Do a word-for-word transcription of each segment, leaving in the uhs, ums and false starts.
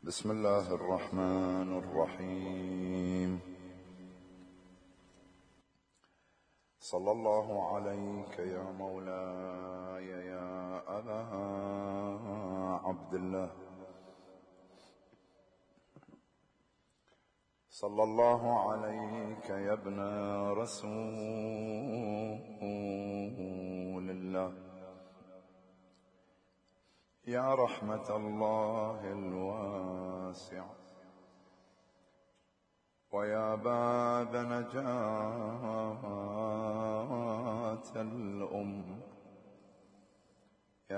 بسم الله الرحمن الرحيم. صلى الله عليك يا مولاي يا أبا عبد الله، صلى الله عليك يا ابن رسول الله، يا رحمة الله الواسع، ويا باب نجاة الأم، يا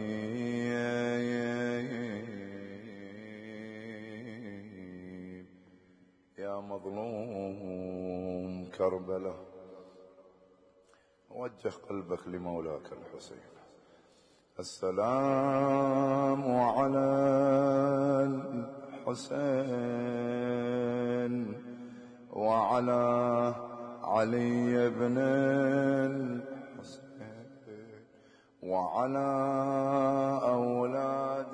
غريب يا مظلوم كربلاء، وجه قلبك لمولاك الحسين. السلام على الحسين وعلى علي بن الحسين وعلى أولاد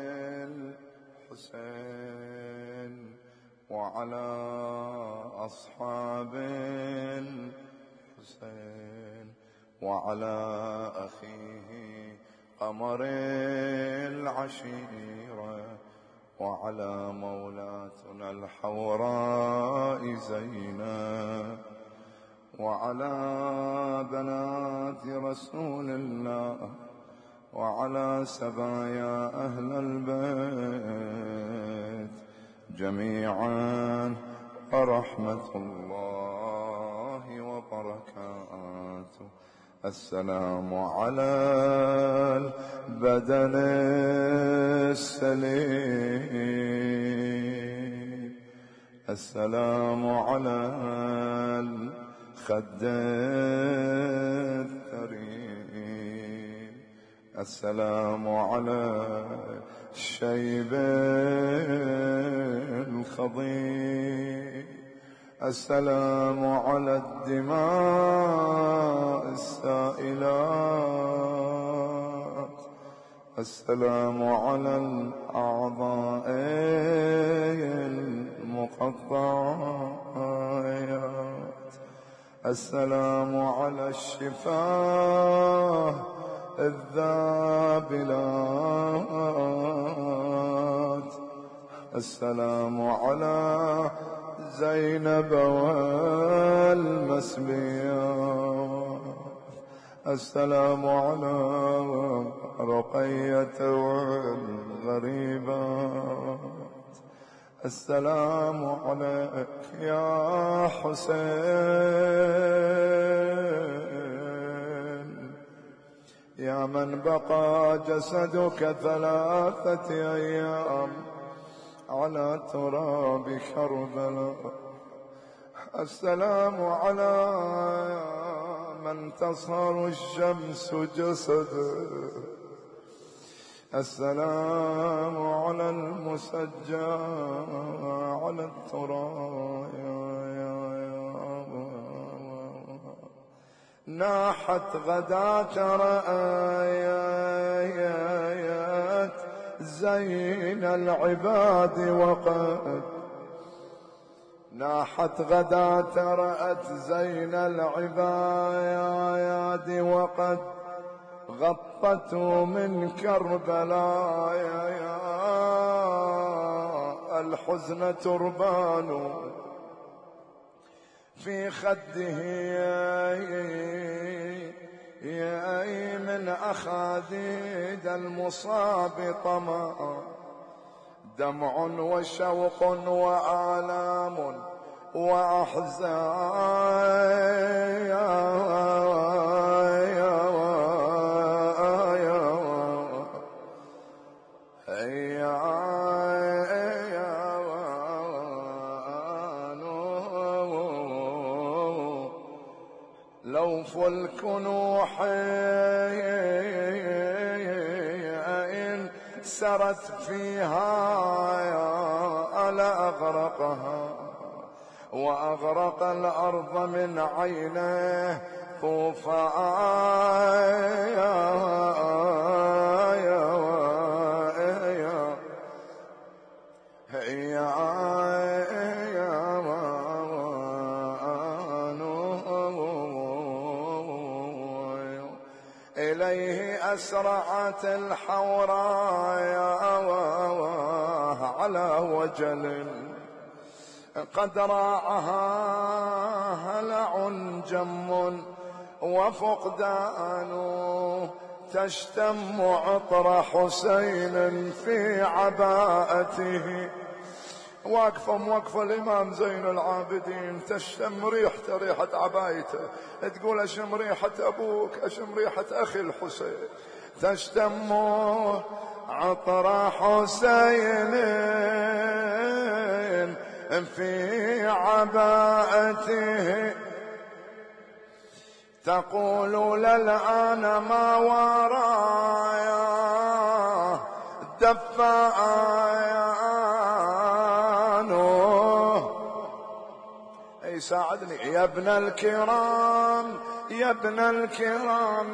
الحسين وعلى أصحاب الحسين وعلى أخيه قمر العشيرة، وعلى مولاتنا الحوراء زينب، وعلى بنات رسول الله، وعلى سبايا أهل البيت جميعا، ورحمة الله وبركاته. السلام على البدن السليم، السلام على الخد الكريم، السلام على الشيب الخضير، السلام على الدماء السائلات، السلام على الأعضاء المقطعات، السلام على الشفاه الذابلات، السلام على زينب والمسبيات، السلام على رقية والغريبات، السلام عليك يا حسين، يا من بقى جسدك ثلاثة أيام على تراب كربلاء، السلام على من تصهر الشمس جسده، السلام على المسجى على التراب، ناحت غداك رأيت زين العباد، وقد ناحت غداة رأت زين العباد، وقد غطت من كربلاء الحزن تربان في خده، من أخاديد المصاب طمع، دمع وشوق وآلام وأحزان، لو فلك نوح إن سرت فيها ألا أغرقها، وأغرق الأرض من عينه طوفان، يا إليه أسرعت الحوراء على وجل قد راعها هلع جم وفقدان تشتم عطر حسين في عباءته. واقفة موقفة الإمام زين العابدين تشتم ريحته ريحة عبايته، تقول أشم ريحة أبوك أشم ريحة أخي الحسين. تشتم عطر حسين في عباءته تقول للآن ما ورايا دفانه. اي ساعدني يا ابن الكرام يا ابن الكرام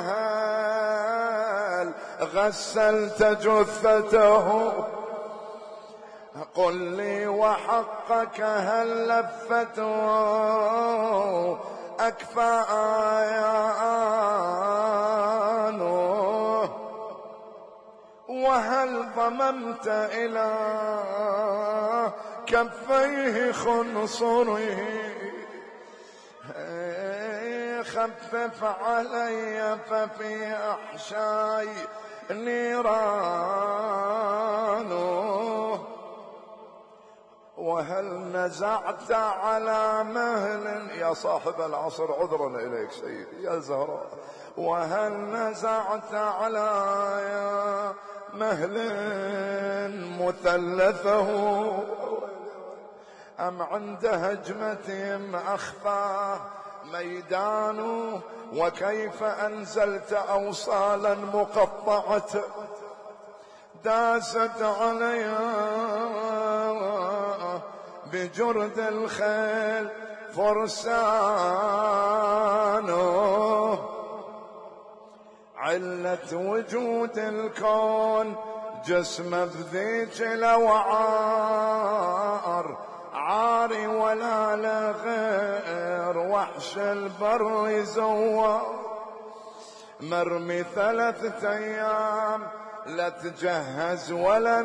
أهل غسلت جثته قل لي وحقك هل لفته أكفانه وهل ضممت إلى كفيه خنصره خفف علي ففي أحشاي نيرانه وهل نزعت على مهل يا صاحب العصر عذرا إليك سيدي يا زهراء وهل نزعت على مهل مثلثه أم عند هجمتهم أخفى ميدان وكيف أنزلت أوصالا مقطعة داست عليها بجرد الخيل فرسانه علة وجود الكون جسم بذيك لوعار عاري ولا لغير وحش البر زوار مرمي ثلاثة أيام لا تجهز ولا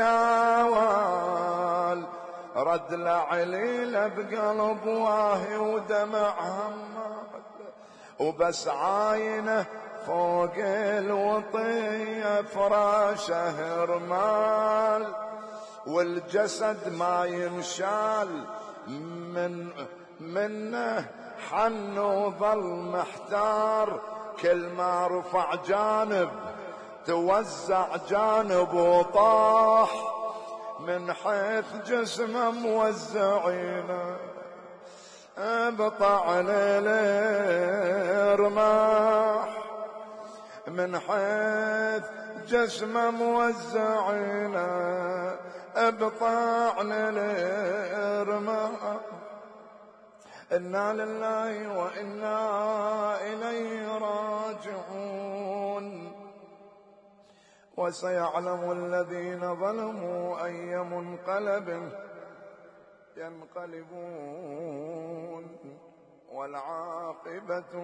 انشاوال رد لعليل بقلب واهي ودمع همال وبس عاينه فوق الوطية فراشه رمال والجسد ما ينشال من منه حن وظل محتار كل ما رفع جانب توزع جانب وطاح من حيث جسمه موزعين بطعن الرماح من حيث جسمه موزعين بطعن الرماح. إنا لله وإنا إليه راجعون وسيعلم الذين ظلموا أي منقلب ينقلبون والعاقبة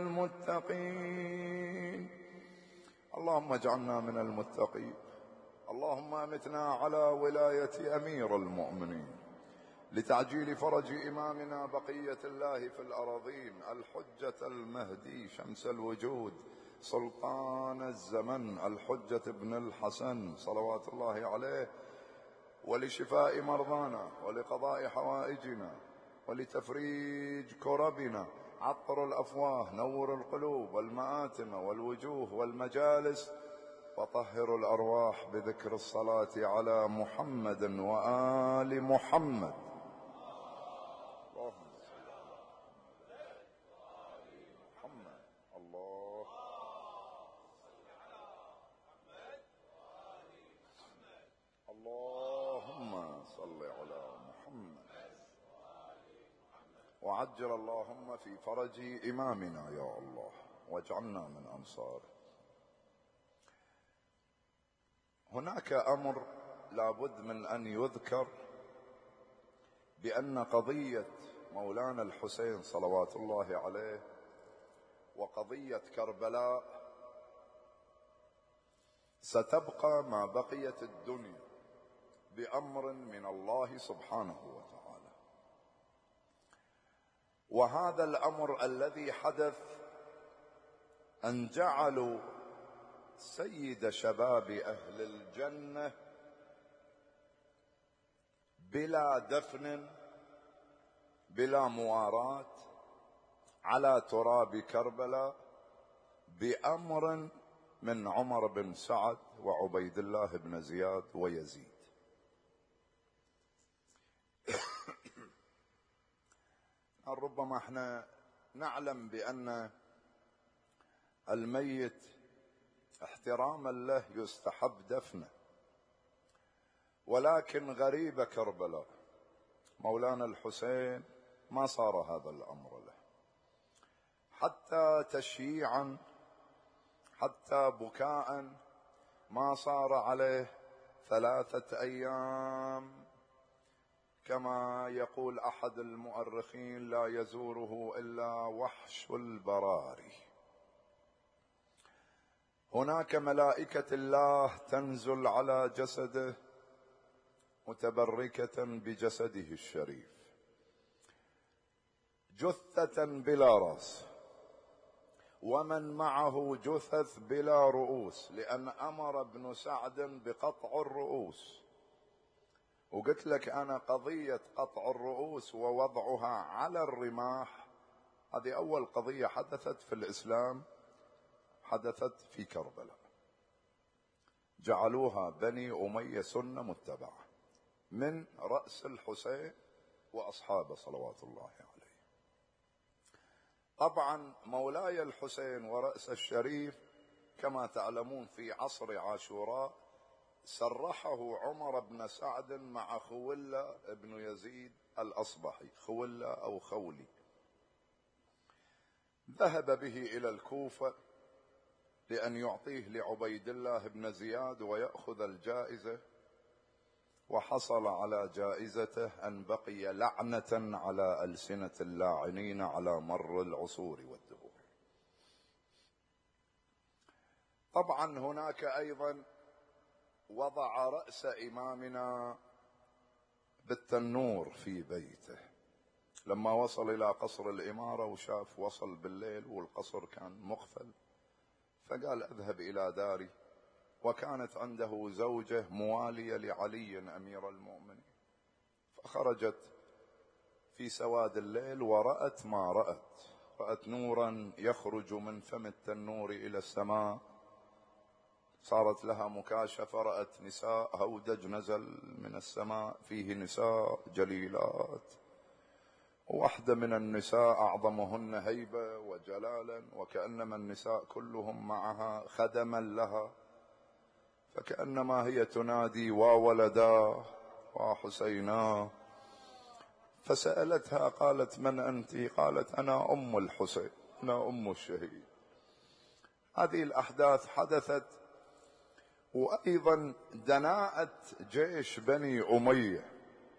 للمتقين. اللهم اجعلنا من المتقين. اللهم أمتنا على ولاية أمير المؤمنين لتعجيل فرج إمامنا بقية الله في الأراضين الحجة المهدي شمس الوجود سلطان الزمن الحجة ابن الحسن صلوات الله عليه ولشفاء مرضانا ولقضاء حوائجنا ولتفريج كربنا عطر الأفواه نور القلوب والمآتم والوجوه والمجالس وطهر الأرواح بذكر الصلاة على محمد وآل محمد. اللهم صل على محمد وعجل اللهم في فرج إمامنا يا الله واجعلنا من أنصاره. هناك أمر لابد من أن يذكر بأن قضية مولانا الحسين صلوات الله عليه وقضية كربلاء ستبقى ما بقيت الدنيا بأمر من الله سبحانه وتعالى. وهذا الأمر الذي حدث أن جعلوا سيد شباب أهل الجنة بلا دفن بلا مواراة على تراب كربلاء بأمر من عمر بن سعد وعبيد الله بن زياد ويزيد. ربما احنا نعلم بأن الميت احتراما له يستحب دفنه، ولكن غريب كربلاء مولانا الحسين ما صار هذا الأمر له، حتى تشييعا حتى بكاء ما صار عليه ثلاثة أيام، كما يقول أحد المؤرخين لا يزوره إلا وحش البراري. هناك ملائكة الله تنزل على جسده متبركة بجسده الشريف، جثة بلا رأس، ومن معه جثث بلا رؤوس، لأن أمر ابن سعد بقطع الرؤوس. وقلت لك أنا قضية قطع الرؤوس ووضعها على الرماح هذه أول قضية حدثت في الإسلام، حدثت في كربلاء، جعلوها بني أمية سنة متبعة من رأس الحسين وأصحابه صلوات الله عليه. طبعا مولاي الحسين ورأس الشريف كما تعلمون في عصر عاشوراء سرحه عمر بن سعد مع خولة بن يزيد الأصبحي، خولة أو خولي، ذهب به إلى الكوفة لأن يعطيه لعبيد الله بن زياد ويأخذ الجائزة، وحصل على جائزته أن بقي لعنة على ألسنة اللاعنين على مر العصور والدهور. طبعا هناك أيضا وضع رأس إمامنا بالتنور في بيته لما وصل إلى قصر الإمارة، وشاف وصل بالليل والقصر كان مقفل، فقال أذهب إلى داري. وكانت عنده زوجة موالية لعلي أمير المؤمنين، فخرجت في سواد الليل ورأت ما رأت، رأت نورا يخرج من فم التنور إلى السماء، صارت لها مكاشفة، رأت نساء، هودج نزل من السماء فيه نساء جليلات، واحدة من النساء أعظمهن هيبة وجلالا، وكأنما النساء كلهم معها خدما لها، فكأنما هي تنادي وولدا وحسينا. فسألتها قالت من أنت؟ قالت أنا أم الحسين، أنا أم الشهيد. هذه الأحداث حدثت. وأيضا دناءة جيش بني أمية،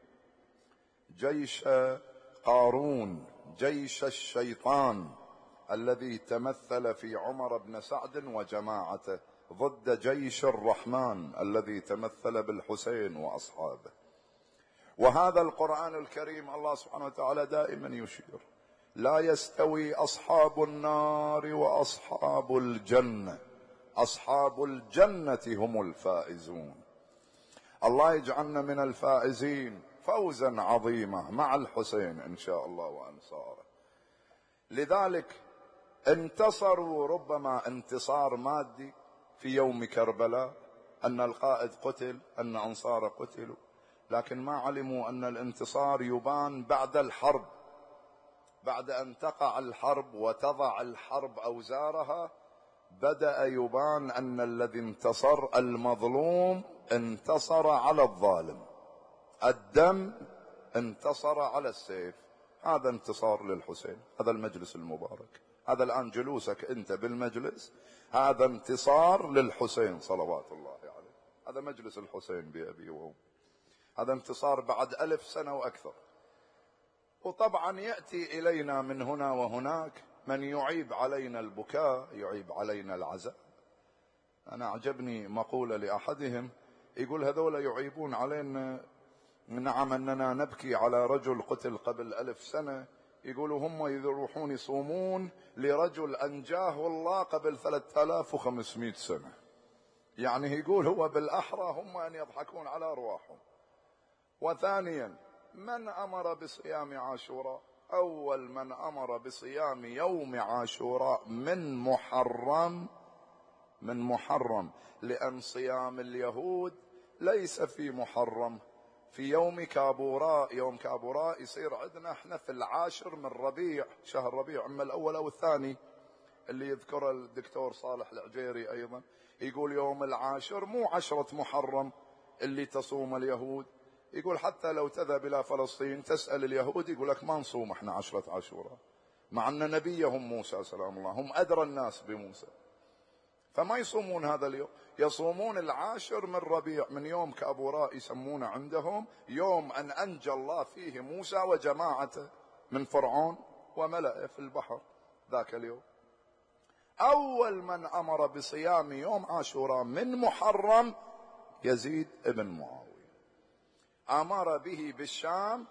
جيش قارون، جيش الشيطان الذي تمثل في عمر بن سعد وجماعته ضد جيش الرحمن الذي تمثل بالحسين وأصحابه. وهذا القرآن الكريم الله سبحانه وتعالى دائما يشير لا يستوي أصحاب النار وأصحاب الجنة، أصحاب الجنة هم الفائزون. الله يجعلنا من الفائزين فوزا عظيما مع الحسين إن شاء الله وأنصاره. لذلك انتصروا ربما انتصار مادي في يوم كربلاء، أن القائد قتل، أن أنصاره قتلوا، لكن ما علموا أن الانتصار يبان بعد الحرب، بعد أن تقع الحرب وتضع الحرب أوزارها، بدأ يبان أن الذي انتصر المظلوم انتصر على الظالم، الدم انتصر على السيف. هذا انتصار للحسين. هذا المجلس المبارك، هذا الآن جلوسك أنت بالمجلس، هذا انتصار للحسين صلوات الله عليه، هذا مجلس الحسين بأبي وأم، هذا انتصار بعد ألف سنة وأكثر. وطبعا يأتي إلينا من هنا وهناك من يعيب علينا البكاء، يعيب علينا العزاء. أنا أعجبني مقولة لأحدهم يقول هذولا يعيبون علينا، نعم أننا نبكي على رجل قتل قبل ألف سنة، يقولوا هم يروحون يصومون لرجل أنجاه الله قبل ثلاثة آلاف وخمسمائة سنة. يعني يقول هو بالأحرى هم أن يضحكون على أرواحهم. وثانيا من أمر بصيام عاشوراء؟ أول من أمر بصيام يوم عاشوراء من محرم، من محرم، لأن صيام اليهود ليس في محرم، في يوم كابوراء. يوم كابوراء يصير عندنا احنا في العاشر من ربيع، شهر ربيع، اما الاول او الثاني اللي يذكره الدكتور صالح العجيري ايضا، يقول يوم العاشر مو عشرة محرم اللي تصوم اليهود. يقول حتى لو تذهب الى فلسطين تسأل اليهود يقول لك ما نصوم احنا عشرة عاشوراء، مع ان نبيهم موسى سلام الله هم ادرى الناس بموسى، فما يصومون هذا اليوم، يصومون العاشر من ربيع، من يوم كابوراء يسمونه عندهم يوم أن أنجى الله فيه موسى وجماعته من فرعون وملئه في البحر ذاك اليوم. أول من أمر بصيام يوم عاشوراء من محرم يزيد ابن معاوية، أمر به بالشام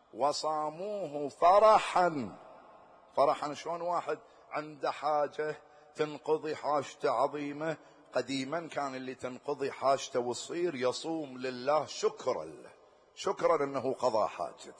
وصاموه فرحا. فرحا شلون واحد عنده حاجة تنقضي حاجته عظيمة، قديما كان اللي تنقضي حاجته وتصير يصوم لله شكرا له، شكرا انه قضى حاجتي،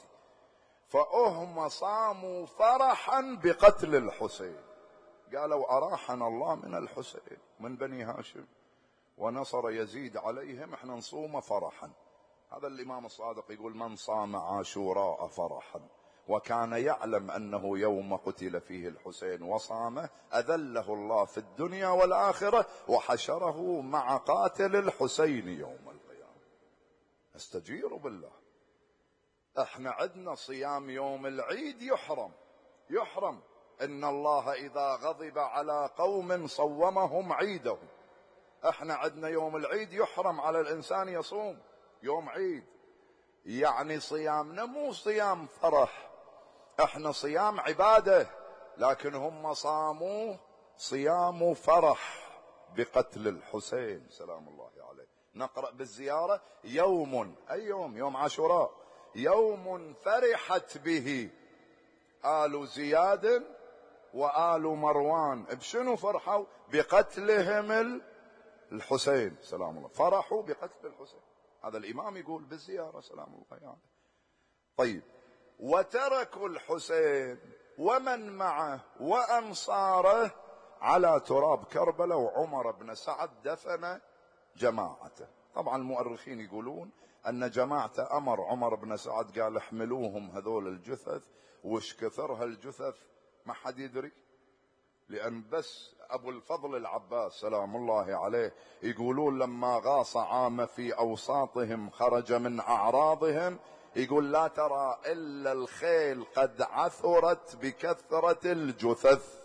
فهم صاموا فرحا بقتل الحسين. قالوا أراحنا الله من الحسين من بني هاشم ونصر يزيد عليهم، احنا نصوم فرحا. هذا الإمام الصادق يقول من صام عاشوراء فرحا وكان يعلم أنه يوم قتل فيه الحسين وصامه أذله الله في الدنيا والآخرة وحشره مع قاتل الحسين يوم القيامة. استجير بالله. احنا عندنا صيام يوم العيد يحرم، يحرم إن الله إذا غضب على قوم صومهم عيدهم. احنا عندنا يوم العيد يحرم على الإنسان يصوم يوم عيد، يعني صيامنا مو صيام فرح، احنا صيام عبادة، لكن هم صاموا صيام فرح بقتل الحسين سلام الله عليه. نقرأ بالزيارة يوم، أي يوم؟ يوم عاشوراء، يوم فرحت به آل زياد وآل مروان. بشنو فرحوا؟ بقتلهم الحسين سلام الله، فرحوا بقتل الحسين. هذا الإمام يقول بالزيارة سلام الله عليه. طيب، وتركوا الحسين ومن معه وأنصاره على تراب كربلاء، وعمر بن سعد دفن جماعته. طبعا المؤرخين يقولون أن جماعته أمر عمر بن سعد قال احملوهم هذول الجثث، وش كثر هالجثث ما حد يدري، لأن بس أبو الفضل العباس سلام الله عليه يقولون لما غاص عام في أوساطهم خرج من أعراضهم، يقول لا ترى إلا الخيل قد عثرت بكثرة الجثث،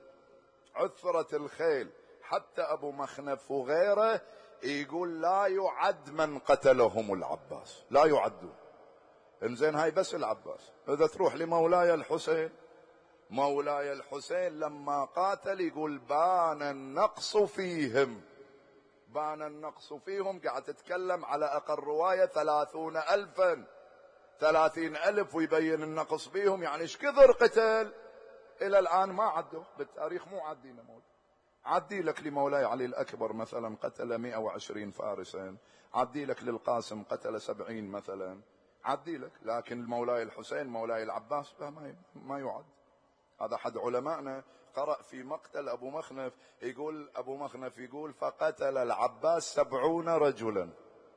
عثرت الخيل. حتى أبو مخنف وغيره يقول لا يعد من قتلهم العباس، لا يعدون. انزين هاي بس العباس. إذا تروح لمولاي الحسين، مولاي الحسين لما قاتل يقول بان النقص فيهم، بان النقص فيهم، قاعد تتكلم على أقل رواية ثلاثون ألفا، ثلاثين ألف، ويبين النقص فيهم، يعني ايش كثر قتل إلى الآن ما عدوا بالتاريخ، مو عدينا موت. عدي لك لمولاي علي الأكبر مثلا قتل مئة وعشرين فارسا، عدي لك للقاسم قتل سبعين مثلا، عدي لك، لكن مولاي الحسين مولاي العباس ما ما يعد. هذا أحد علمائنا قرأ في مقتل أبو مخنف، يقول أبو مخنف يقول فقتل العباس سبعون رجلا.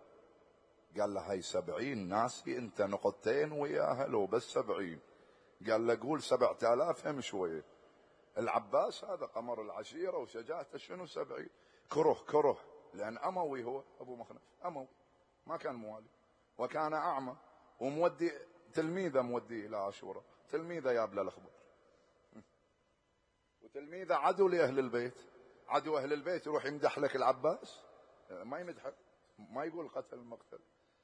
قال له هاي سبعين ناسي انت نقطتين وياها لو بس سبعين. قال له قول سبعة آلاف هم شوية. العباس هذا قمر العشيرة وشجاعته شنو سبعين؟ كره كره، لأن أموي هو أبو مخنف، أموي ما كان موالي، وكان أعمى، ومودي تلميذه موديه إلى عاشوراء، تلميذه ياب له الأخبار، وتلميذه عدو لأهل البيت، عدو أهل البيت يروح يمدح لك العباس؟ ما يمدحك، ما يقول قتل مقتل.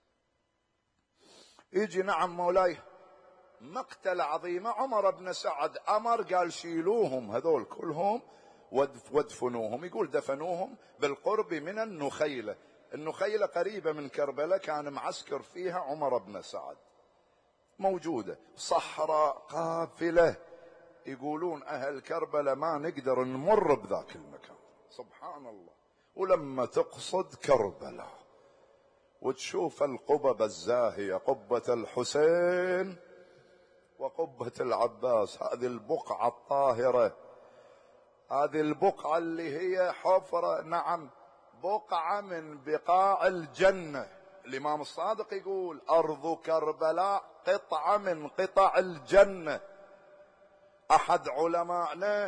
يجي نعم مولاي مقتل عظيمة، عمر بن سعد أمر قال شيلوهم هذول كلهم وادفنوهم. يقول دفنوهم بالقرب من النخيلة. النخيلة قريبة من كربلاء، كان معسكر فيها عمر بن سعد، موجودة صحراء قافلة. يقولون أهل كربلاء ما نقدر نمر بذاك المكان، سبحان الله. ولما تقصد كربلاء وتشوف القبب الزاهية، قبة الحسين وقبة العباس، هذه البقعة الطاهرة، هذه البقعة اللي هي حفرة، نعم بقعة من بقاع الجنة. الإمام الصادق يقول أرض كربلاء قطعة من قطع الجنة. أحد علمائنا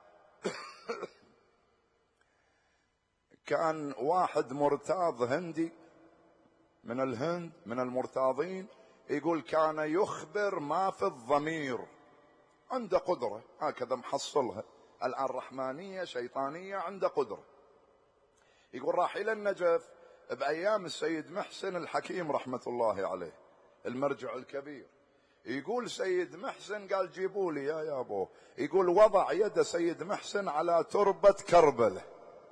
كان واحد مرتاض هندي من الهند، من المرتاضين، يقول كان يخبر ما في الضمير، عنده قدرة هكذا محصلها، الآن رحمانية شيطانية، عنده قدرة. يقول راح إلى النجف بأيام السيد محسن الحكيم رحمة الله عليه، المرجع الكبير. يقول سيد محسن قال جيبوا لي يا يابو، يقول وضع يد سيد محسن على تربة كربلاء،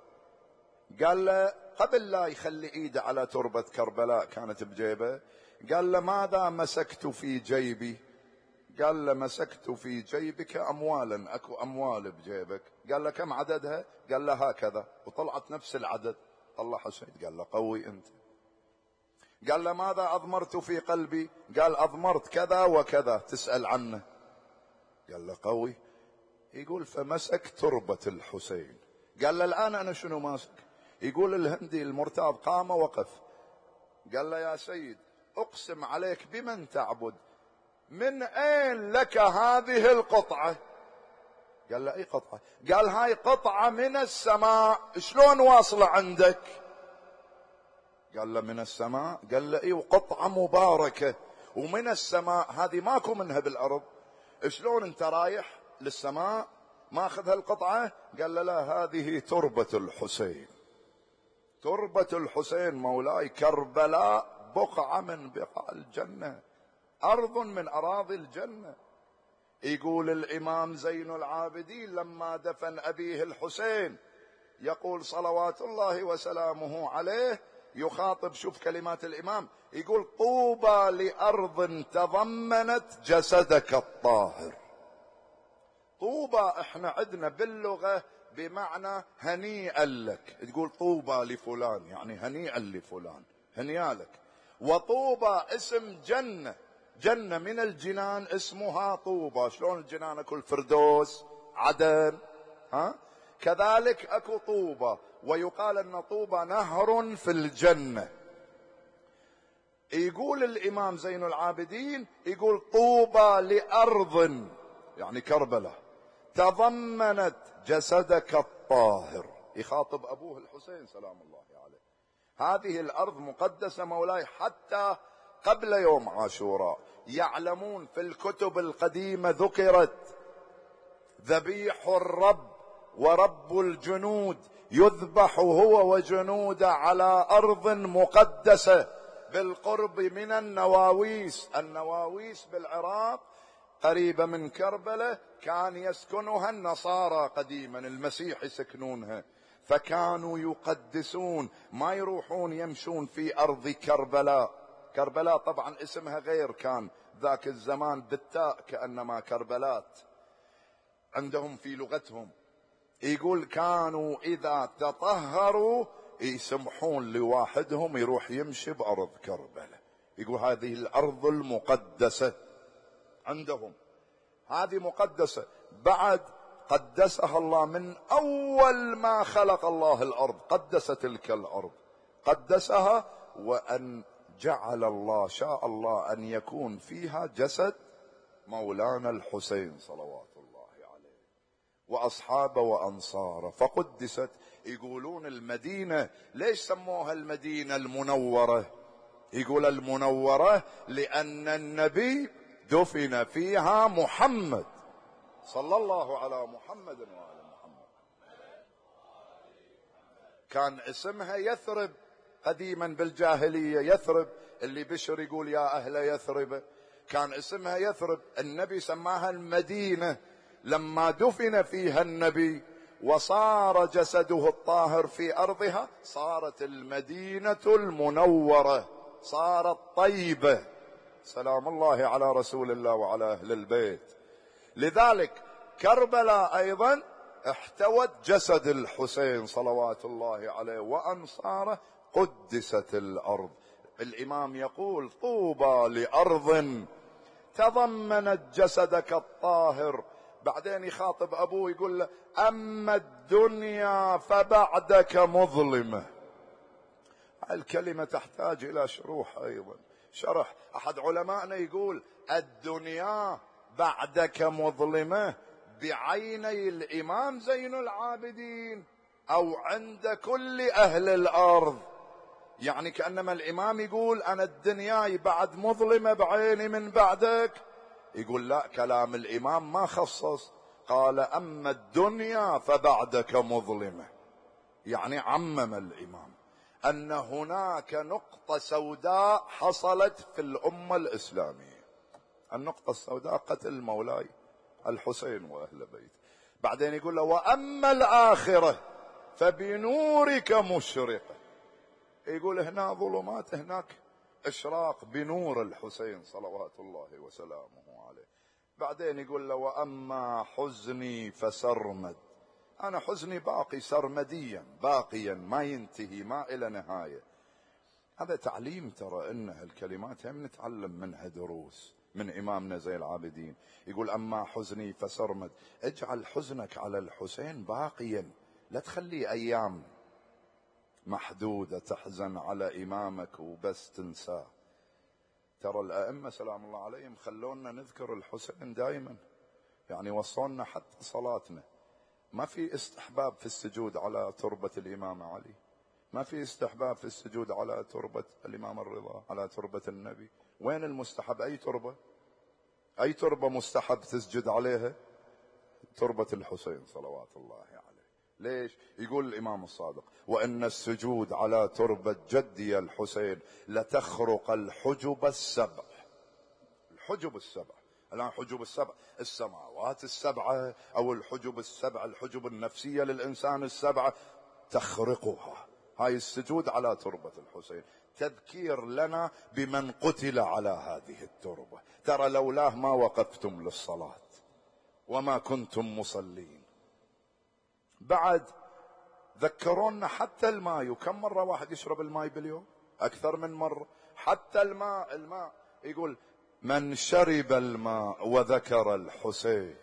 قال له قبل لا يخلي ايده على تربة كربلاء كانت بجيبه، قال له ماذا مسكت في جيبي؟ قال له مسكت في جيبك اموالا، اكو اموال بجيبك. قال له كم عددها؟ قال له هكذا، وطلعت نفس العدد. طلع حسين، قال له قوي انت. قال له ماذا اضمرت في قلبي؟ قال اضمرت كذا وكذا، تسأل عنه. قال له قوي. يقول فمسك تربة الحسين. قال له الآن أنا شنو ماسك؟ يقول الهندي المرتاض قام وقف، قال له يا سيد أقسم عليك بمن تعبد، من أين لك هذه القطعة؟ قال له أي قطعة؟ قال هاي قطعة من السماء، شلون واصلة عندك؟ قال له من السماء؟ قال له اي، وقطعة مباركة ومن السماء، هذه ماكو منها بالأرض، شلون انت رايح للسماء ماخذ هالقطعة؟ قال له لا، هذه تربة الحسين، تربة الحسين مولاي. كربلاء بقعة من بقاع الجنة، أرض من أراضي الجنة. يقول الإمام زين العابدين لما دفن أبيه الحسين، يقول صلوات الله وسلامه عليه، يخاطب، شوف كلمات الإمام، يقول طوبى لأرض تضمنت جسدك الطاهر. طوبى احنا عندنا باللغة بمعنى هنيئا لك، تقول طوبى لفلان يعني هنيئا لفلان، هنيالك. وطوبى اسم جنة، جنة من الجنان اسمها طوبى. شلون الجنان اكو الفردوس، عدن، ها كذلك اكو طوبى. ويقال ان طوبى نهر في الجنة. يقول الامام زين العابدين، يقول طوبى لأرض يعني كربلاء تضمنت جسدك الطاهر، يخاطب ابوه الحسين سلام الله عليه. هذه الارض مقدسة مولاي، حتى قبل يوم عاشوراء يعلمون في الكتب القديمة ذكرت ذبيح الرب ورب الجنود يذبح هو وجنوده على أرض مقدسة بالقرب من النواويس. النواويس بالعراق قريبة من كربلاء، كان يسكنها النصارى قديما، المسيح يسكنونها، فكانوا يقدسون، ما يروحون يمشون في أرض كربلاء. كربلاء طبعا اسمها غير، كان ذاك الزمان بالتاء كأنما كربلات عندهم في لغتهم. يقول كانوا إذا تطهروا يسمحون لواحدهم يروح يمشي بأرض كربلاء. يقول هذه الأرض المقدسة عندهم، هذه مقدسة، بعد قدسها الله من أول ما خلق الله الأرض، قدس تلك الأرض، قدسها، وأن جعل الله، شاء الله أن يكون فيها جسد مولانا الحسين صلوات الله عليه وأصحابه وأنصاره، فقدست. يقولون المدينة ليش سموها المدينة المنورة؟ يقول المنورة لأن النبي دفن فيها محمد صلى الله على محمد وعلى محمد. كان اسمها يثرب، قديما بالجاهلية يثرب، اللي بشر يقول يا أهل يثرب، كان اسمها يثرب، النبي سماها المدينة لما دفن فيها النبي وصار جسده الطاهر في أرضها، صارت المدينة المنورة، صارت طيبة. سلام الله على رسول الله وعلى أهل البيت. لذلك كربلاء أيضا احتوت جسد الحسين صلوات الله عليه وأنصاره، قدست الأرض. الإمام يقول طوبى لأرض تضمنت جسدك الطاهر. بعدين يخاطب أبوه يقول له أما الدنيا فبعدك مظلمة. الكلمة تحتاج إلى شروح أيضا، شرح. أحد علمائنا يقول الدنيا بعدك مظلمة بعيني الإمام زين العابدين أو عند كل أهل الأرض. يعني كأنما الإمام يقول أنا الدنيا بعد مظلمة بعيني من بعدك. يقول لا، كلام الإمام ما خصص، قال أما الدنيا فبعدك مظلمة، يعني عمم الإمام أن هناك نقطة سوداء حصلت في الأمة الإسلامية. النقطة السوداء قتل مولاي الحسين وأهل بيته. بعدين يقول له وأما الآخرة فبنورك مشرقة. يقول هنا ظلمات، هناك إشراق بنور الحسين صلوات الله وسلامه عليه. بعدين يقول له وأما حزني فسرمد، أنا حزني باقي سرمديا باقيا ما ينتهي ما إلى نهاية. هذا تعليم، ترى إن الكلمات هم نتعلم منها دروس من إمامنا زين العابدين. يقول أما حزني فسرمد، اجعل حزنك على الحسين باقيا، لا تخلي أيام محدودة تحزن على إمامك وبس تنساه. ترى الأئمة سلام الله عليهم خلونا نذكر الحسين دائما، يعني وصلنا حتى صلاتنا ما في استحباب في السجود على تربة الإمام علي، ما في استحباب في السجود على تربة الإمام الرضا، على تربة النبي. وين المستحب؟ أي تربة؟ أي تربة مستحب تسجد عليها؟ تربة الحسين صلوات الله عليه. ليش؟ يقول الإمام الصادق وإن السجود على تربة جدي الحسين لتخرق الحجب السبع. الحجب السبع، الآن حجب السبع السماوات السبعة أو الحجب السبع، الحجب النفسية للإنسان السبعة تخرقها. هاي السجود على تربة الحسين تذكير لنا بمن قتل على هذه التربة. ترى لولاه ما وقفتم للصلاة وما كنتم مصلين. بعد ذكرونا حتى الماء، وكم مرة واحد يشرب الماء باليوم؟ أكثر من مرة. حتى الماء الماء يقول من شرب الماء وذكر الحسين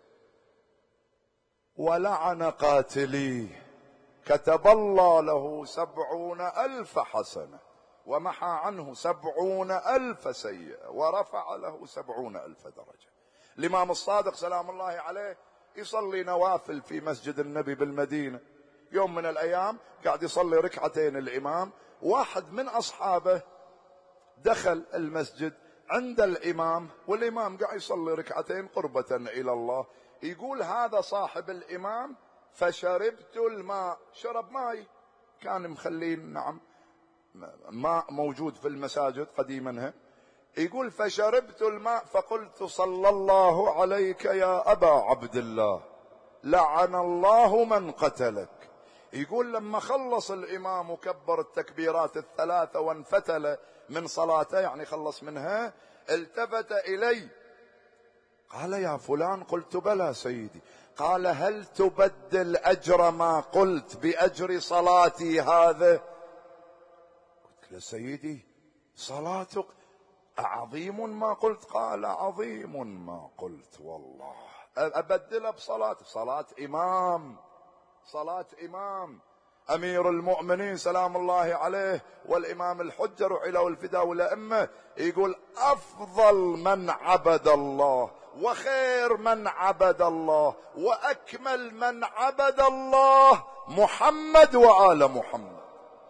ولعن قاتليه كتب الله له سبعون ألف حسنة ومحى عنه سبعون ألف سيئة ورفع له سبعون ألف درجة. الإمام الصادق سلام الله عليه يصلي نوافل في مسجد النبي بالمدينة. يوم من الأيام قاعد يصلي ركعتين الإمام، واحد من أصحابه دخل المسجد عند الإمام والإمام قاعد يصلي ركعتين قربة إلى الله. يقول هذا صاحب الإمام فشربت الماء، شرب ماء كان مخلين نعم ماء موجود في المساجد قديما. يقول فشربت الماء فقلت صلى الله عليك يا أبا عبد الله لعن الله من قتلك. يقول لما خلص الإمام وكبر التكبيرات الثلاثة وانفتل من صلاته، يعني خلص منها، التفت إلي قال يا فلان. قلت بلى سيدي. قال هل تبدل أجر ما قلت بأجر صلاتي هذا؟ قلت له سيدي صلاتك عظيم ما قلت. قال عظيم ما قلت والله. أبدلها بصلاة، صلاة إمام، صلاة إمام أمير المؤمنين سلام الله عليه والإمام الحجة رحله الفداء والأئمة. يقول أفضل من عبد الله وخير من عبد الله وأكمل من عبد الله محمد وآل محمد.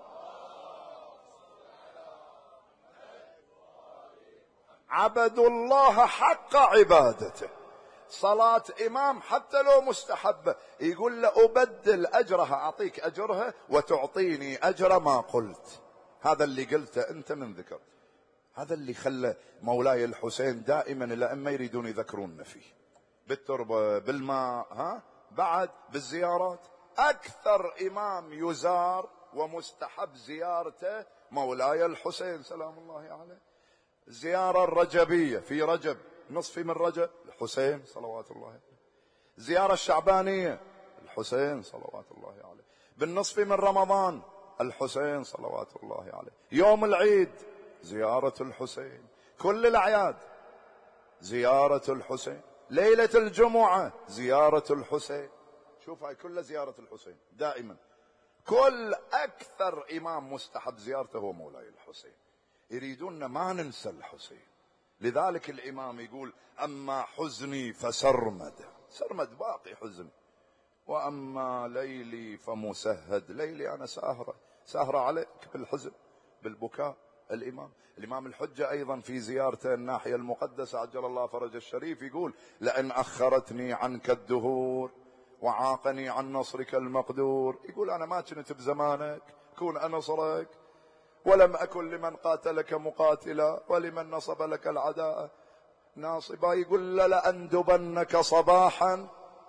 عبدوا الله حق عبادته. صلاة إمام حتى لو مستحبة يقول له أبدل أجرها، أعطيك أجرها وتعطيني أجر ما قلت. هذا اللي قلته أنت من ذكر، هذا اللي خلى مولاي الحسين دائما الأئمة يريدون يذكرون فيه، بالتربة بالماء، ها بعد بالزيارات. أكثر إمام يزار ومستحب زيارته مولاي الحسين سلام الله عليه. الزيارة الرجبية في رجب، نصف من رجب الحسين صلوات الله عليه. زيارة الشعبانية الحسين صلوات الله عليه. بالنصف من رمضان الحسين صلوات الله عليه. يوم العيد زيارة الحسين، كل الأعياد زيارة الحسين، ليلة الجمعة زيارة الحسين. شوف هاي كلها زيارة الحسين دائما. كل أكثر إمام مستحب زيارته هو مولاي الحسين. يريدون ما ننسى الحسين. لذلك الإمام يقول أما حزني فسرمد، سرمد باقي حزن، وأما ليلي فمسهد، ليلي أنا ساهرة ساهرة عليك بالحزن بالبكاء. الإمام الإمام الحجة أيضا في زيارته الناحية المقدسة عجل الله فرج الشريف يقول لئن أخرتني عنك الدهور وعاقني عن نصرك المقدور. يقول أنا ما كنت بزمانك كون أنصرك، ولم أكن لمن قاتلك مقاتلا ولمن نصب لك العداء ناصبا. يقول لأندبنك صباحا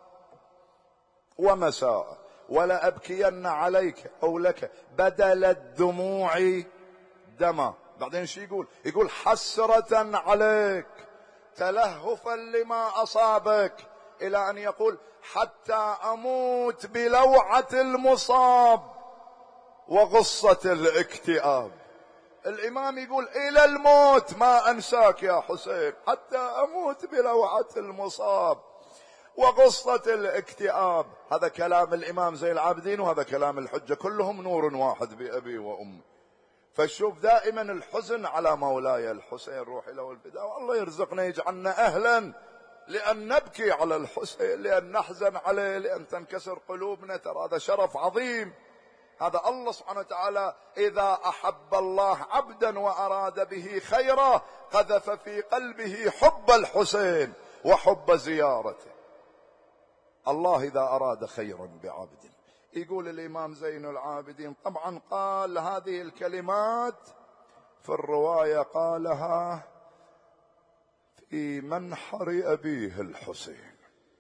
ومساء ولا أبكين عليك أو لك بدل الدموع دما. بعدين شي يقول؟ يقول حسرة عليك تلهفا لما أصابك، إلى أن يقول حتى أموت بلوعة المصاب وغصة الاكتئاب. الإمام يقول إلى الموت ما أنساك يا حسين، حتى أموت بلوعة المصاب وغصة الاكتئاب. هذا كلام الإمام زين العابدين وهذا كلام الحجة، كلهم نور واحد بأبي وأمي. فشوف دائما الحزن على مولاي الحسين روحي له الفداء. والله يرزقنا يجعلنا أهلا لأن نبكي على الحسين، لأن نحزن عليه، لأن تنكسر قلوبنا. ترى هذا شرف عظيم. هذا الله سبحانه وتعالى إذا أحب الله عبدا وأراد به خيرا قذف في قلبه حب الحسين وحب زيارته. الله إذا أراد خيرا بعبد. يقول الإمام زين العابدين طبعا قال هذه الكلمات في الرواية قالها في منحر أبيه الحسين.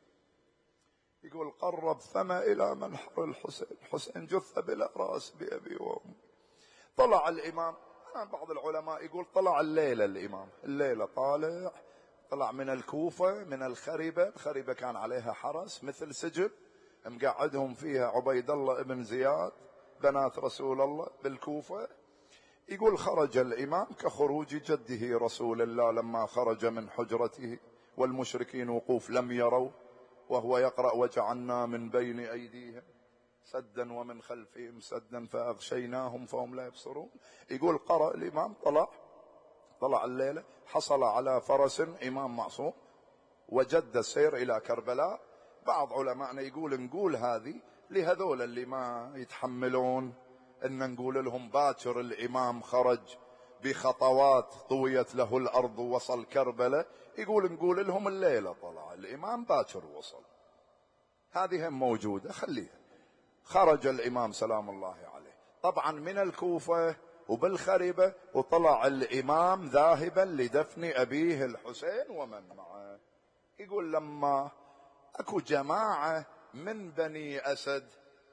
يقول قرب فما إلى منحر الحسين، الحسين جثة بلا رأس بأبي وأمي. طلع الإمام، بعض العلماء يقول طلع الليلة الإمام، الليلة طالع، طلع من الكوفة من الخربة. الخربة كان عليها حرس مثل سجن مقعدهم فيها عبيد الله ابن زياد بنات رسول الله بالكوفة. يقول خرج الإمام كخروج جده رسول الله لما خرج من حجرته والمشركين وقوف لم يروا، وهو يقرأ وجعلنا من بين أيديهم سدا ومن خلفهم سدا فأغشيناهم فهم لا يبصرون. يقول قرأ الإمام، طلع طلع الليلة، حصل على فرس إمام معصوم وجد السير إلى كربلاء. بعض علماءنا يقول نقول هذه لهذول اللي ما يتحملون ان نقول لهم باكر الامام خرج بخطوات طويت له الارض ووصل كربلاء، يقول نقول لهم الليله طلع الامام باكر وصل. هذه هم موجوده خليها. خرج الامام سلام الله عليه طبعا من الكوفه وبالخربه، وطلع الامام ذاهبا لدفن ابيه الحسين ومن معه. يقول لما اكو جماعة من بني اسد،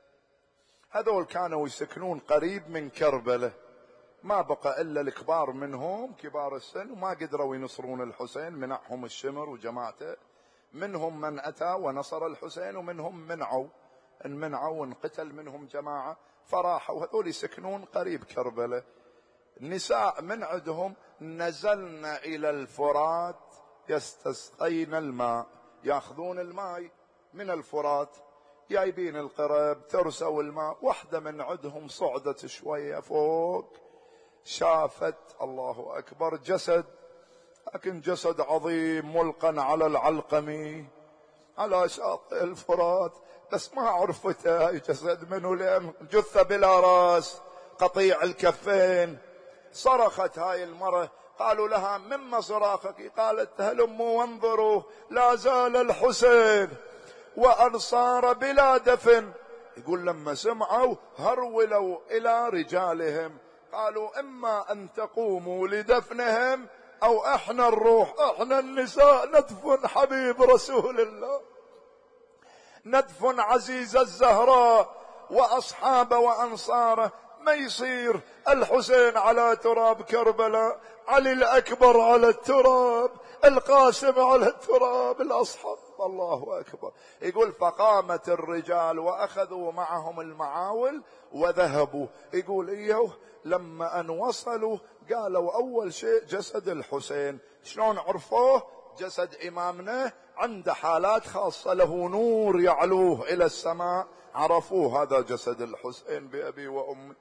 هذول كانوا يسكنون قريب من كربلاء، ما بقى الا الكبار منهم كبار السن وما قدروا ينصرون الحسين، منعهم الشمر وجماعته. منهم من اتى ونصر الحسين ومنهم منعوا ان منعوا وانقتل منهم جماعة، فراحوا هذول يسكنون قريب كربلاء. النساء من عندهم نزلن الى الفرات يستسقين الماء، ياخذون الماء من الفرات جايبين القرب ترسوا الماء. واحدة من عندهم صعدت شوية فوق، شافت الله أكبر جسد، لكن جسد عظيم ملقا على العلقمي على شاطئ الفرات، بس ما عرفته هاي جسد منه لأن جثة بلا راس قطيع الكفين. صرخت هاي المرة، قالوا لها مما صراخك؟ قالت هلموا وانظروا لا زال الحسين وأنصار بلا دفن. يقول لما سمعوا هرولوا إلى رجالهم قالوا إما أن تقوموا لدفنهم أو إحنا نروح، إحنا النساء ندفن حبيب رسول الله، ندفن عزيز الزهراء وأصحابه وأنصاره. ما يصير الحسين على تراب كربلاء، علي الأكبر على التراب، القاسم على التراب، الأصحاب. الله أكبر. يقول فقامت الرجال وأخذوا معهم المعاول وذهبوا. يقول إيوه لما أن وصلوا قالوا أول شيء جسد الحسين. شلون عرفوه؟ جسد إمامنا عنده حالات خاصة، له نور يعلوه إلى السماء، عرفوه هذا جسد الحسين بأبي وأمي.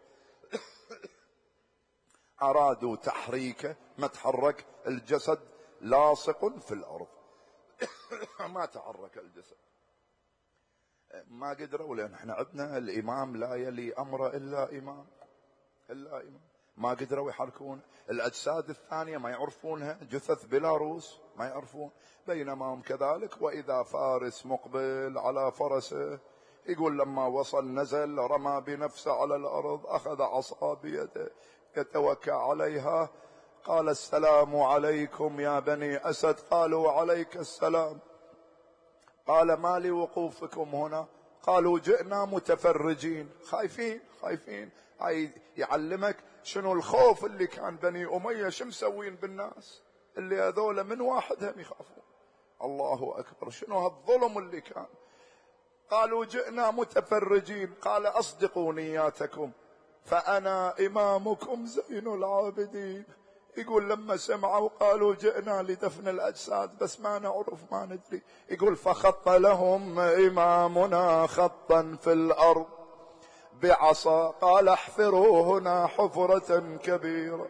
أرادوا تحريكه، ما تحرك الجسد، لاصق في الأرض. ما تحرك الجسد، ما قدروا، لأن احنا عندنا الإمام لا يلي أمره إلا إمام، إلا إمام. ما قدروا يحركون الأجساد الثانية، ما يعرفونها، جثث بلا رؤوس ما يعرفون. بينما هم كذلك. وإذا فارس مقبل على فرسه، يقول لما وصل نزل رمى بنفسه على الأرض، أخذ عصا بيده يتوكى عليها، قال السلام عليكم يا بني أسد. قالوا عليك السلام. قال ما لي وقوفكم هنا؟ قالوا جئنا متفرجين، خايفين خايفين. هاي يعلمك شنو الخوف اللي كان بني أمية شو مسوين بالناس، اللي هذول من واحدهم يخافون. الله أكبر، شنو هالظلم اللي كان. قالوا جئنا متفرجين. قال أصدقوا نياتكم فأنا إمامكم زين العابدين. يقول لما سمعوا قالوا جئنا لدفن الأجساد بس ما نعرف ما ندري. يقول فخط لهم إمامنا خطا في الأرض بعصا، قال احفروا هنا حفرة كبيرة.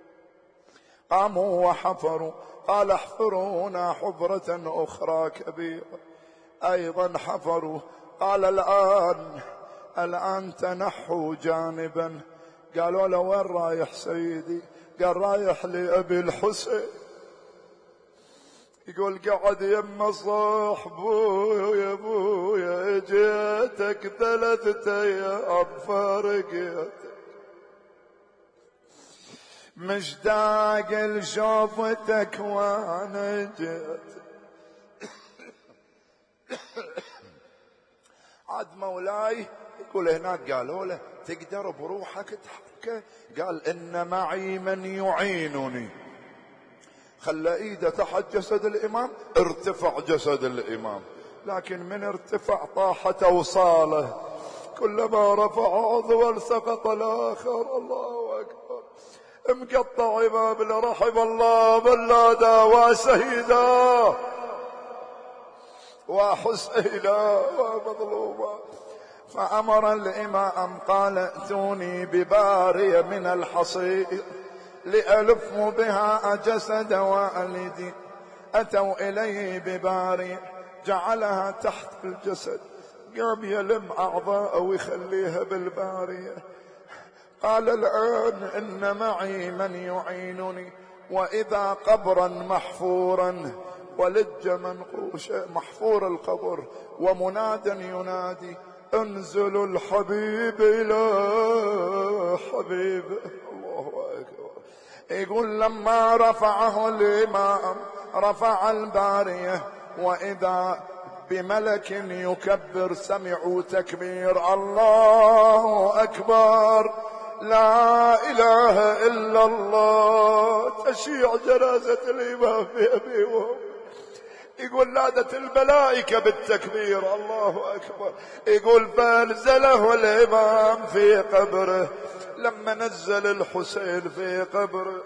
قاموا وحفروا، قال احفروا هنا حفرة أخرى كبيرة، أيضا حفروا. قال الآن الآن تنحوا جانبا. قالوا له وين رايح سيدي؟ قال رايح لأبي الحسين. يقول قعد يم صاحبه يا ابويا جيتك ثلاثة ايام فارقيتك، مشتاق لشوفتك وانا جيت. عاد مولاي يقول هناك قالوا له تقدر بروحك تحركه؟ قال إن معي من يعينني. خلى ايده تحت جسد الإمام، ارتفع جسد الإمام، لكن من ارتفع طاحت أوصاله، كلما رفع عضوا سقط الآخر. الله أكبر. مقطع إمام رحم الله بلادا وسيدا وحسينا ومظلوما. فأمر الإمام قال ائتوني ببارية من الحصير لألف بها جسد والدي. أتوا إليه ببارية جعلها تحت الجسد، قام يلم أعضاء ويخليها بالبارية. قال الآن إن معي من يعينني، وإذا قبرا محفورا ولج منقوش محفور القبر ومناد ينادي انزل الحبيب إلى حبيب. الله أكبر. يقول لما رفعه الإمام رفع البارية وإذا بملك يكبر، سمعوا تكبير الله أكبر لا إله إلا الله. تشيع جنازة الإمام بأبي وأمي. يقول نادت الملائكة بالتكبير الله أكبر. يقول فنزله الإمام في قبره. لما نزل الحسين في قبره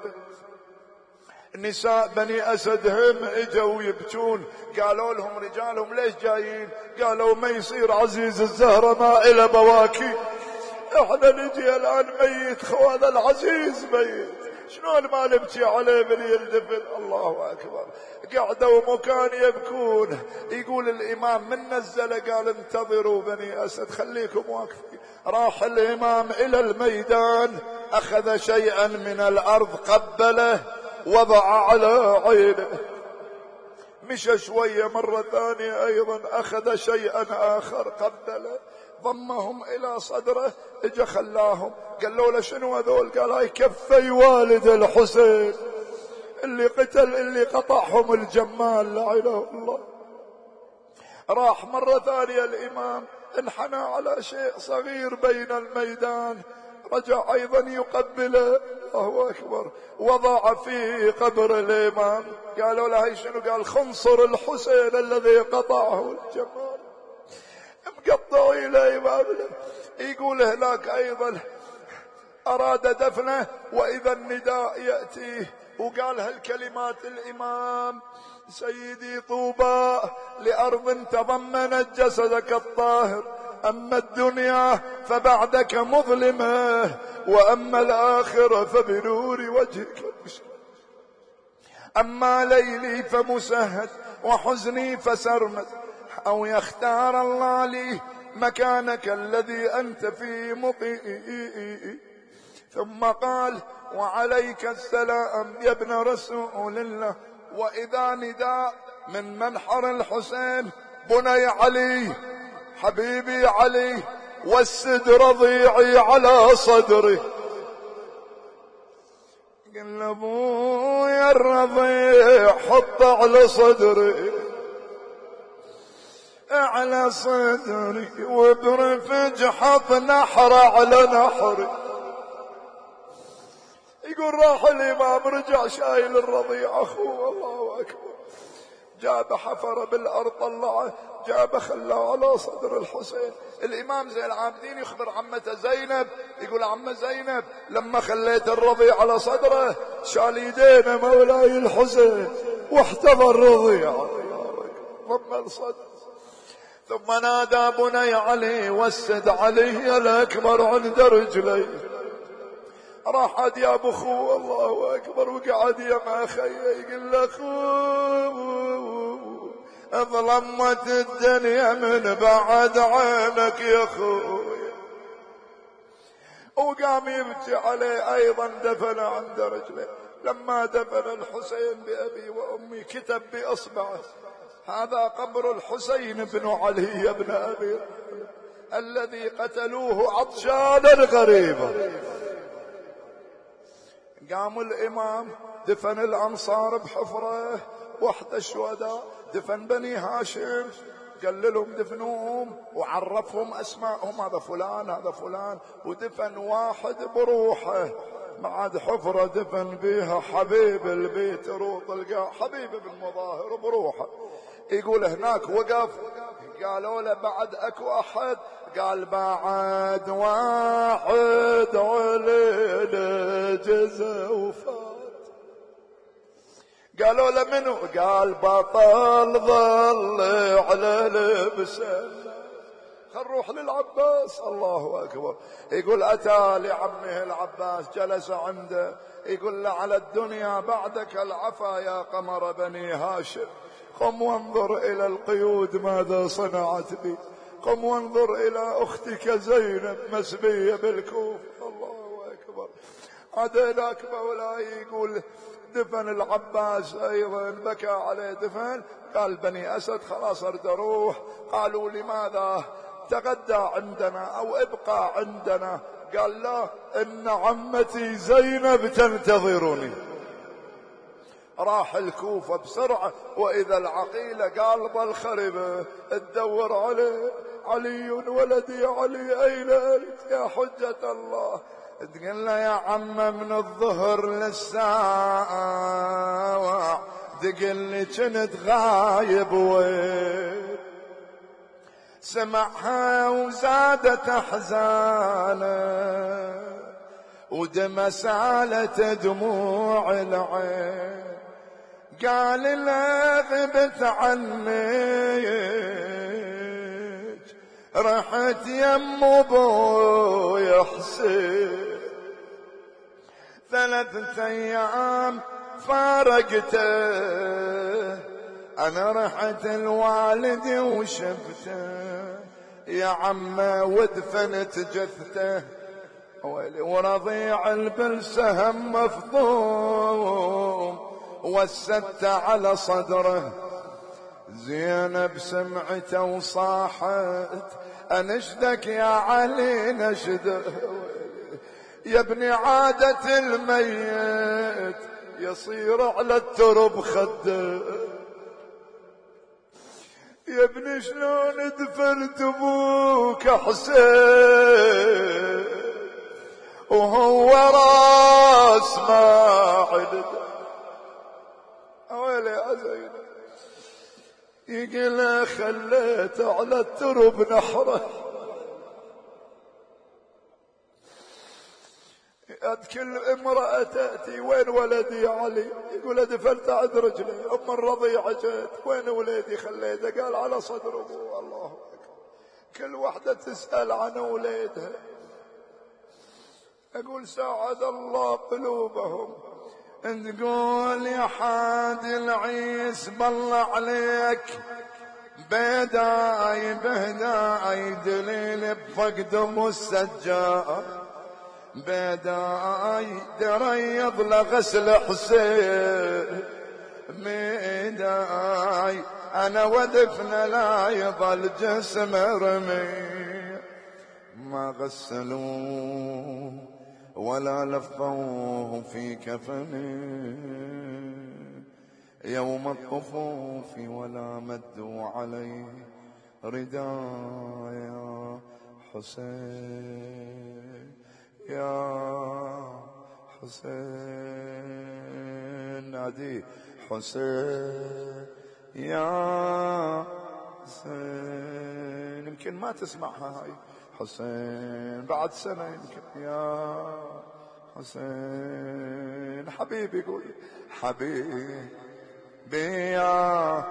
نساء بني أسد هم اجوا يبكون. قالوا لهم رجالهم ليش جايين؟ قالوا ما يصير عزيز الزهرة ما إلى بواكي، احنا نجي الآن ميت، خوذا العزيز ميت، شلون ما نبكي عليه من يلدفن؟ الله أكبر. قعدوا مكان يبكون. يقول الإمام من نزل قال انتظروا بني أسد خليكم واقفين. راح الإمام إلى الميدان، أخذ شيئا من الأرض قبله وضع على عينه، مشى شوية مرة ثانية أيضا أخذ شيئا آخر قبله ضمهم إلى صدره، اجا خلاهم قالوا له شنو هذول؟ قال هاي كفي والد الحسين اللي قتل اللي قطعهم الجمال لعنه الله. راح مرة ثانية الإمام انحنى على شيء صغير بين الميدان، رجع أيضا يقبله، الله أكبر، وضع في قبر الإمام. قالوا له هي شنو؟ قال خنصر الحسين الذي قطعه الجمال. مقطعوا إلى إمامنا. يقول هناك أيضا أراد دفنه وإذا النداء يأتيه، وقال هالكلمات الإمام: سيدي طوبى لأرض تضمنت جسدك الطاهر، أما الدنيا فبعدك مظلمة، وأما الآخرة فبنور وجهك المشرق. أما ليلي فمسهد وحزني فسرمد، أو يختار الله لي مكانك الذي أنت فيه مقيم. ثم قال: وعليك السلام يا ابن رسول الله. وإذا نداء من منحر الحسين: بني علي حبيبي علي، والسد رضيعي على صدري. قال ابويا الرضيع حط على صدري على صدري، وبرفج حط نحر على نحري. يقول راح الإمام رجع شايل الرضيع أخوه، الله أكبر، جاب حفر بالأرض طلعه، جاب خلاه على صدر الحسين. الإمام زين العابدين يخبر عمته زينب، يقول عمه زينب لما خليت الرضيع على صدره شال يدينا مولاي الحسين واحتضر الرضيع ضم الصدر. ثم نادى: بني علي والسد علي الأكبر عند رجلي. راح عاد يا ابو اخوه، الله اكبر، وقعد يا مع خيه يقول له: اخوه ظلمت الدنيا من بعد عينك يا اخوي. وقام يبكي عليه ايضا، دفن عند رجله. لما دفن الحسين بابي وامي كتب باصبعه: هذا قبر الحسين بن علي بن ابي الذي قتلوه عطشانا غريبا. قام الإمام دفن الأنصار بحفرة، واحدى الشهداء دفن بني هاشم، قال لهم دفنوهم وعرفهم أسماءهم، هذا فلان هذا فلان، ودفن واحد بروحه بعد حفرة دفن بيها حبيب البيت روط القاع، حبيب بن مظاهر بروحه. يقول هناك وقف، قالوا له بعد اكو احد؟ قال بعد واحد علينا جزا وفات. قالوا له منو؟ قال بطل ظل على لبسه. خل نروح للعباس، الله اكبر. يقول اتى لعمه العباس جلس عنده، يقول له: على الدنيا بعدك العفا يا قمر بني هاشم، قم وانظر الى القيود ماذا صنعت بي، قم وانظر الى اختك زينب مسبية بالكوف. الله اكبر. عدناك مولاي. يقول دفن العباس ايضا، بكى عليه دفن. قال بني اسد خلاص ارد اروح. قالوا لماذا؟ تغدى عندنا او ابقى عندنا. قال لا، ان عمتي زينب تنتظرني. راح الكوفة بسرعة، وإذا العقيلة قالب الخربة تدور عليه: علي ولدي علي أين أنت يا حجة الله؟ تقول له: يا عم من الظهر للساعة تقول لي كنت غايب وين. سمعها وزادت أحزانه ودم سالت دموع العين. قال لا غبت عنك رحت يم ابوي حسين، ثلاثة ايام فارقته، انا رحت الوالد وشفته يا عمه ودفنت جثته، ورضيع بالسهم مفضوم وسدت على صدره. زينب سمعته وصاحت: انشدك يا علي نشده. يا ابني عادة الميت يصير على الترب خده، يا ابني شلون دفنت ابوك حسين وهو راس ما عدد. اويلي يا زين، يقول خليت على الترب نحره. كل امرأة تأتي وين ولدي علي؟ يقول دفنت عند رجلي. ام الرضيعة جت وين ولدي خليته؟ قال على صدر ابوه. الله اكبر. كل واحدة تسأل عن ولادها. اقول ساعد الله قلوبهم. تقول يا حادي العيس بالله عليك بيداي بهداي دليل بفقد ام السجاد، بيداي دريض لغسل حسين ميداي انا ودفن لا يظل جسم رمي. ما غسلوه ولا لفوه في كفنه يوم الطفوف ولا مدوا عليه ردايا حسين يا حسين. نادي حسين يا حسين. يمكن ما تسمعها هاي حسين بعد سنة يمكن. يا حسين حبيبي يقول حبيبي يا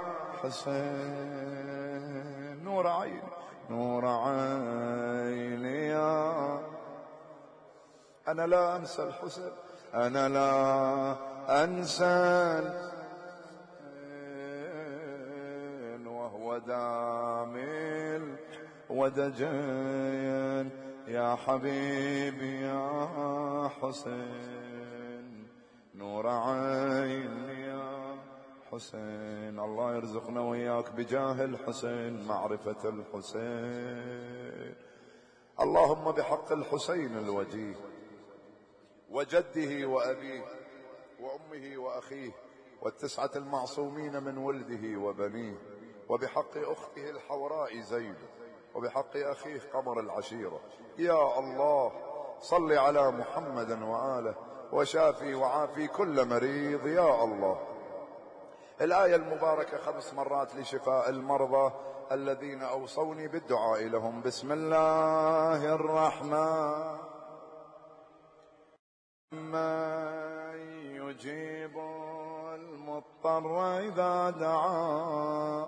حسين. نور عيني نور عيني يا. أنا لا أنسى الحسين أنا لا أنسى الحسين وهو دامل ودجين. يا حبيبي يا حسين نور عيني يا حسين. الله يرزقنا وياك بجاه الحسين معرفة الحسين. اللهم بحق الحسين الوجيه وجده وأبيه وأمه وأخيه والتسعة المعصومين من ولده وبنيه، وبحق أخته الحوراء زينب، وبحق أخيه قمر العشيرة. يا الله صل على محمد وآله وشافي وعافي كل مريض يا الله. الآية المباركة خمس مرات لشفاء المرضى الذين أوصوني بالدعاء لهم. بسم الله الرحمن من يجيب المضطر إذا دعا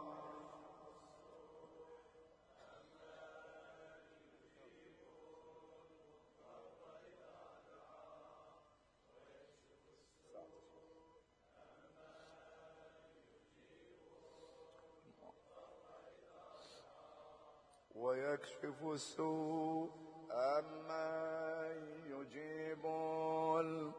ويكشف السوء أمن يجيب ال...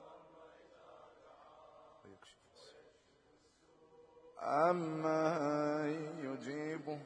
أمن يجيب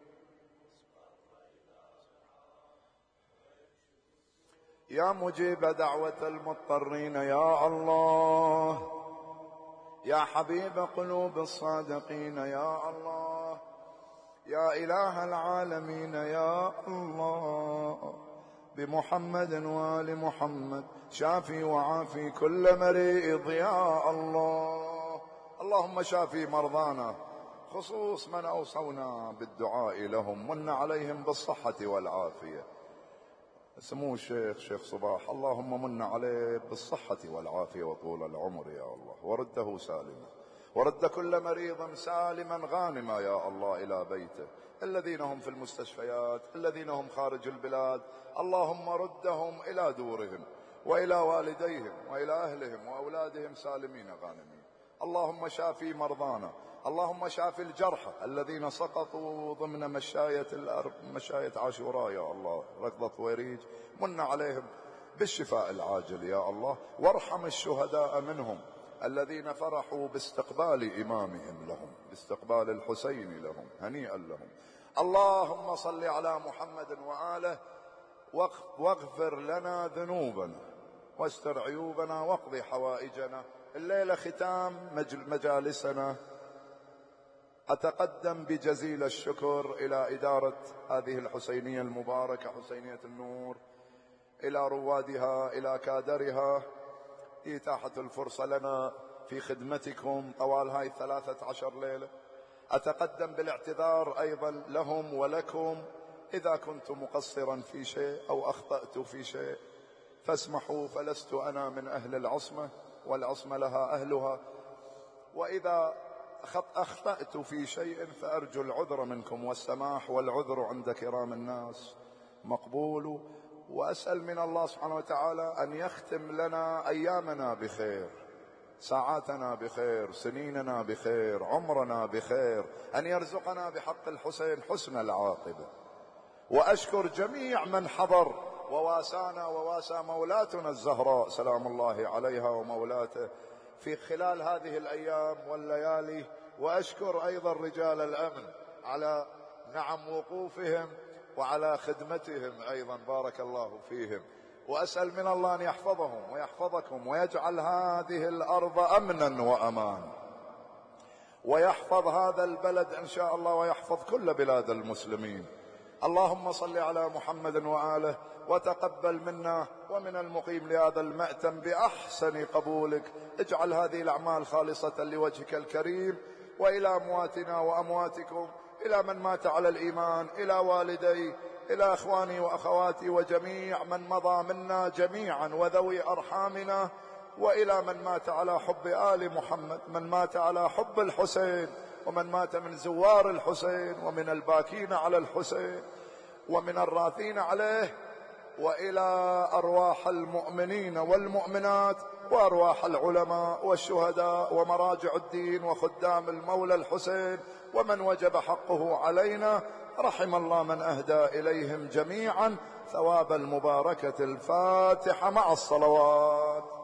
يا مجيب دعوة المضطرين يا الله، يا حبيب قلوب الصادقين يا الله، يا إله العالمين يا الله، بمحمد وآل محمد شافي وعافي كل مريض يا الله. اللهم شافي مرضانا خصوص من أوصونا بالدعاء لهم، من عليهم بالصحة والعافية. سمو الشيخ شيخ صباح اللهم من عليه بالصحة والعافية وطول العمر يا الله، ورده سالما، ورد كل مريض سالما غانما يا الله إلى بيته. الذين هم في المستشفيات، الذين هم خارج البلاد، اللهم ردهم إلى دورهم وإلى والديهم وإلى أهلهم وأولادهم سالمين غانمين. اللهم شافي مرضانا، اللهم شافي الجرحى الذين سقطوا ضمن مشاية الأرض، مشاية عاشوراء يا الله، ركضة وريج، من عليهم بالشفاء العاجل يا الله، وارحم الشهداء منهم الذين فرحوا باستقبال إمامهم لهم، باستقبال الحسين لهم، هنيئا لهم. اللهم صل على محمد وآله واغفر لنا ذنوبنا واستر عيوبنا واقض حوائجنا. الليلة ختام مجالسنا. أتقدم بجزيل الشكر إلى إدارة هذه الحسينية المباركة حسينية النور، إلى روادها، إلى كادرها، إتاحة الفرصة لنا في خدمتكم طوال هاي الثلاثة عشر ليلة. أتقدم بالاعتذار أيضا لهم ولكم إذا كنت مقصرا في شيء أو أخطأت في شيء فاسمحوا، فلست أنا من أهل العصمة والعصمة لها أهلها، وإذا أخطأت في شيء فأرجو العذر منكم والسماح، والعذر عند كرام الناس مقبول. وأسأل من الله سبحانه وتعالى أن يختم لنا أيامنا بخير، ساعاتنا بخير، سنيننا بخير، عمرنا بخير، أن يرزقنا بحق الحسين حسن العاقبة. وأشكر جميع من حضر وواسانا وواسى مولاتنا الزهراء سلام الله عليها ومولاته في خلال هذه الأيام والليالي. وأشكر أيضا رجال الأمن على نعم وقوفهم وعلى خدمتهم أيضا، بارك الله فيهم. وأسأل من الله أن يحفظهم ويحفظكم ويجعل هذه الأرض أمنا وأمان، ويحفظ هذا البلد إن شاء الله، ويحفظ كل بلاد المسلمين. اللهم صل على محمد وآله، وتقبل منا ومن المقيم لهذا المأتم بأحسن قبولك. اجعل هذه الأعمال خالصة لوجهك الكريم، وإلى أمواتنا وأمواتكم، إلى من مات على الإيمان، إلى والدي، إلى أخواني وأخواتي وجميع من مضى منا جميعا وذوي أرحامنا، وإلى من مات على حب آل محمد، من مات على حب الحسين، ومن مات من زوار الحسين، ومن الباكين على الحسين، ومن الراثين عليه، وإلى أرواح المؤمنين والمؤمنات، وأرواح العلماء والشهداء ومراجع الدين وخدام المولى الحسين، ومن وجب حقه علينا. رحم الله من أهدى إليهم جميعا ثواب المباركة. الفاتحة مع الصلوات.